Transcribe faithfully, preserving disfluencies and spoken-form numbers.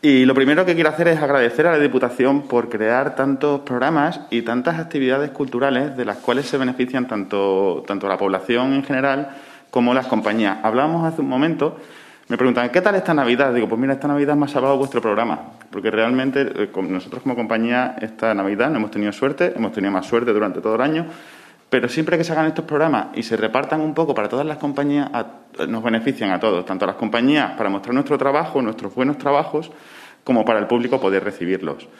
Y lo primero que quiero hacer es agradecer a la Diputación por crear tantos programas y tantas actividades culturales de las cuales se benefician tanto, tanto la población en general como las compañías. Hablábamos hace un momento, me preguntan, ¿qué tal esta Navidad? Digo, pues mira, esta Navidad me ha salvado vuestro programa, porque realmente nosotros como compañía esta Navidad no hemos tenido suerte, hemos tenido más suerte durante todo el año, pero siempre que se hagan estos programas y se repartan un poco para todas las compañías, a, nos benefician a todos, tanto a las compañías para mostrar nuestro trabajo, nuestros buenos trabajos, como para el público poder recibirlos.